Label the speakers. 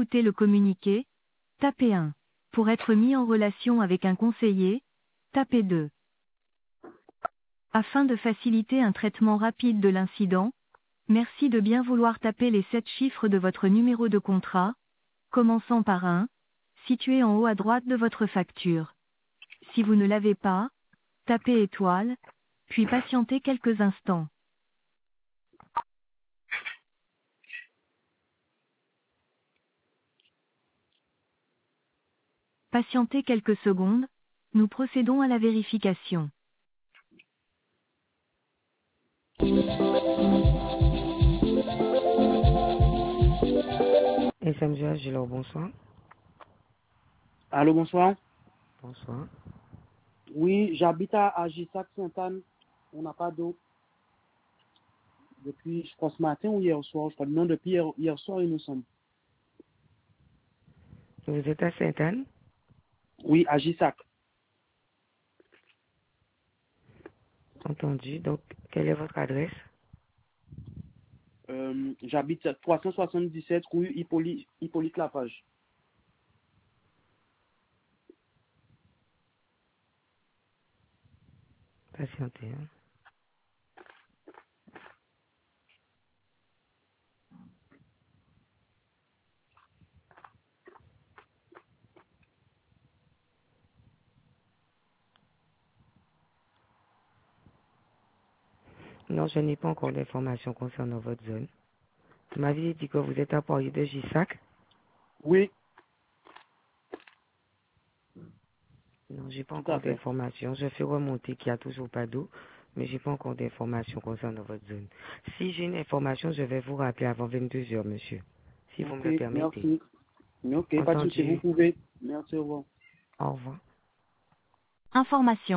Speaker 1: écouter le communiqué, tapez 1. Pour être mis en relation avec un conseiller, tapez 2. Afin de faciliter un traitement rapide de l'incident, merci de bien vouloir taper les 7 chiffres de votre numéro de contrat, commençant par 1, situé en haut à droite de votre facture. Si vous ne l'avez pas, tapez étoile, puis patientez quelques instants. Patientez quelques secondes, nous procédons à la vérification.
Speaker 2: SMG Agilo, bonsoir.
Speaker 3: Allô, bonsoir.
Speaker 2: Bonsoir.
Speaker 3: Oui, j'habite à Agissac Sainte-Anne. On n'a pas d'eau depuis, je crois, ce matin ou hier soir. Je crois, non, depuis hier soir, il nous semble.
Speaker 2: Vous êtes à Sainte-Anne?
Speaker 3: Oui, Agissac.
Speaker 2: Entendu. Donc, quelle est votre adresse?
Speaker 3: J'habite à 377 rue Hippolyte Lapage.
Speaker 2: Patientez. Hein. Non, je n'ai pas encore d'informations concernant votre zone. Vous m'aviez dit que vous êtes à Poirier de Gissac?
Speaker 3: Oui,
Speaker 2: Non, j'ai pas
Speaker 3: tout
Speaker 2: encore
Speaker 3: à fait.
Speaker 2: d'informations. Je fais remonter qu'il n'y a toujours pas d'eau, mais j'ai pas encore d'informations concernant votre zone. Si j'ai une information, je vais vous rappeler avant 22 heures, monsieur, si vous me
Speaker 3: Ok,
Speaker 2: le permettez.
Speaker 3: merci. Ok, pas de souci, vous
Speaker 2: Entendu.
Speaker 3: pouvez. Merci, au revoir.
Speaker 2: Au revoir.
Speaker 1: Information.